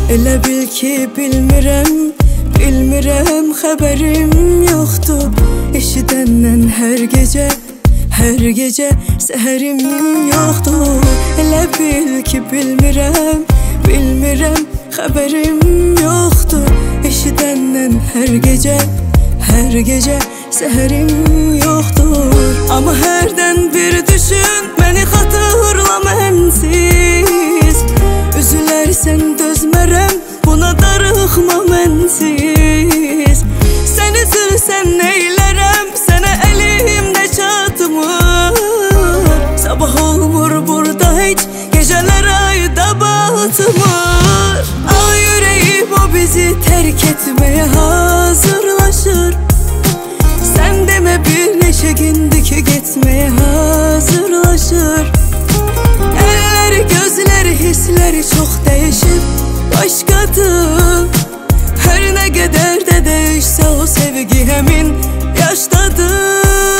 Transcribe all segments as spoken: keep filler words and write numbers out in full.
Elə bil ki bilmirəm, bilmirəm, xəbərim yoxdur. Eşidəndən hər gecə, hər gecə səhərim yoxdur. Elə bil ki bilmirəm, bilmirəm, xəbərim yoxdur. Eşidəndən hər gecə, hər gecə səhərim yoxdur. Amma hərdən bir düşün, məni xatırla mənsiz. Üzülərsən dözmərəm, buna darıxma mənsiz. Sən üzülsən neylərəm, sənə əlimdə çatmır. Sabah olmur burada heç, gecələr ayda batmır. Ay ürəyim o bizi tərk etməyə hazırlaşır. Sən demə bir neçə gündür ki getməyə hazırlaşır. Əlləri, gözləri, hissləri çox dəyişib başqadır. Hər nə qədər də dəyişsə o sevgi həmin yaşdadır.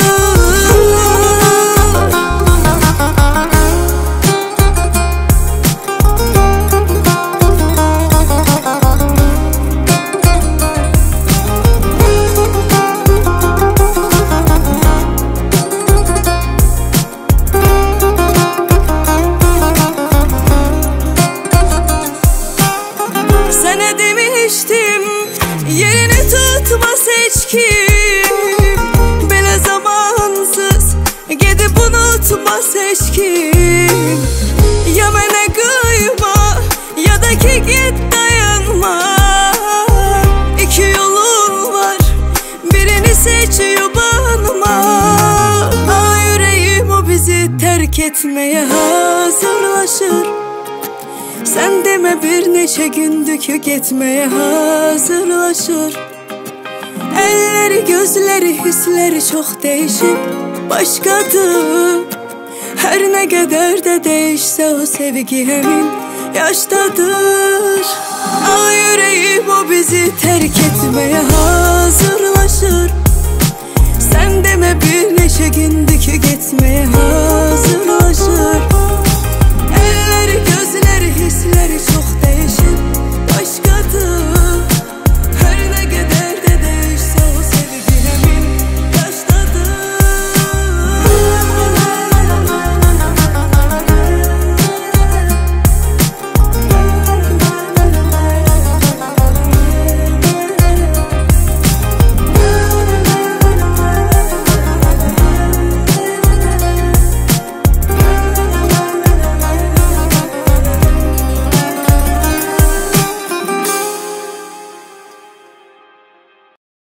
Sənə demişdim, yerini tutmaz heç kim. Belə zamansız gedib unutmaz heç kim. Ya mənə qıyma, ya da ki get dayanma. İki yolun var, birini seç yubanma. Ay ürəyim o bizi tərk etməyə hazırlaşır. Sən demə bir neçə gündür ki getməyə hazırlaşır. Əlləri, gözləri, hissləri çox dəyişib başqadır. Hər nə qədər də dəyişsə o sevgi həmin yaşdadır. Ay ürəyim o bizi tərk etməyə hazırlaşır. Sən demə bir neçə gündür ki getməyə hazırlaşır.